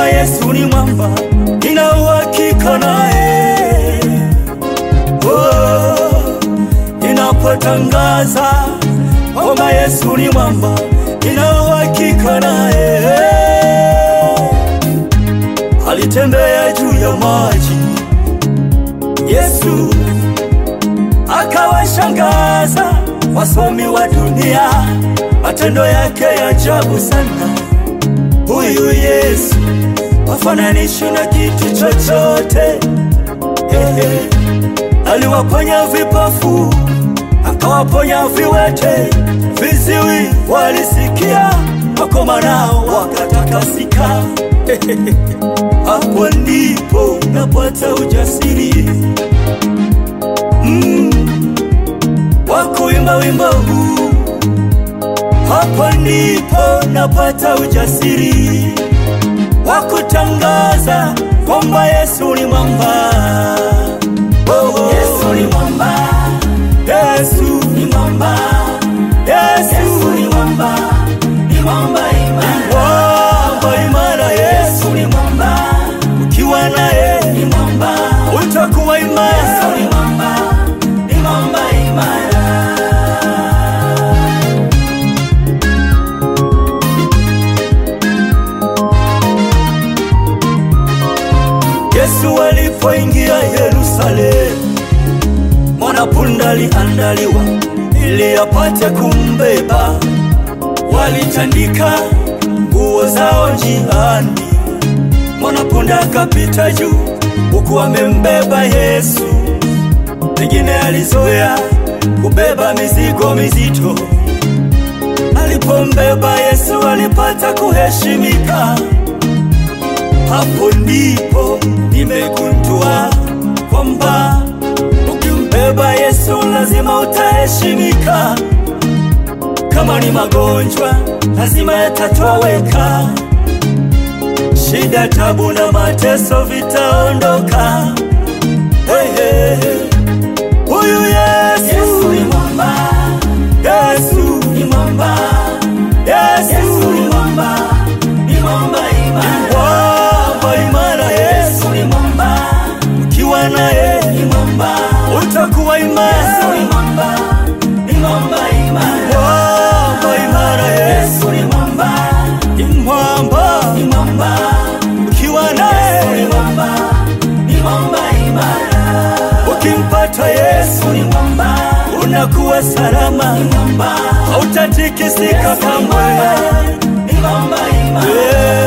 kwamba Yesu ni mwamba, nina uhakika naye. Ninapotangaza kwamba Yesu ni mwamba, nina uhakika naye. Alitembea juu ya maji Yesu, akawashangaza wasomi wa dunia, matendo yake ya ajabu sana. Huyu Yesu hafananishwi na kitu chochote. Aliwaponya vipofu, akawaponya viwete, viziwi walisikia, wakoma nao wakatakasika. Hapo ndipo napata ujasiri wa kuimba wimbo huu. Hapo ndipo napata ujasiri wa kutangaza kwamba Yesu ni mwamba. Yesu ni mwamba, Yesu ni mwamba, Yesu ni mwamba, ni mwamba imara. Yesu ni mwamba, ukiwa naye ni mwamba, utakuwa imara. Yesu ni mwamba, ni mwamba imara. Yesu alipoingia Yerusalemu, mwanapunda aliandaliwa ili apate kumbeba. Walitandika nguo zao njiani, mwanapunda akapita juu huku amembeba Yesu. Pengine alizoea kubeba mizigo mizito. Alipombeba Yesu alipata kuheshimika. Hapo ndipo nimegundua kwamba ukimbeba Yesu lazima utaheshimika. Kama ni magonjwa lazima yatatoweka, shida, tabu na mateso vitaondoka. Huyu Yesu ni mwamba, Yesu ni mwamba, Yesu ni mwamba, ni mwamba imara. Yesu ni mwamba, ukiwa naye ni mwamba, utakuwa imara. Yesu ni mwamba, ni mwamba imara. Yesu ni mwamba, ni mwamba, ni mwamba, ukiwa naye ni mwamba, ni mwamba imara. Ukimpata Yesu ni mwamba, unakuwa salama, ni mwamba, hautatikisika kamwe, ni mwamba imara.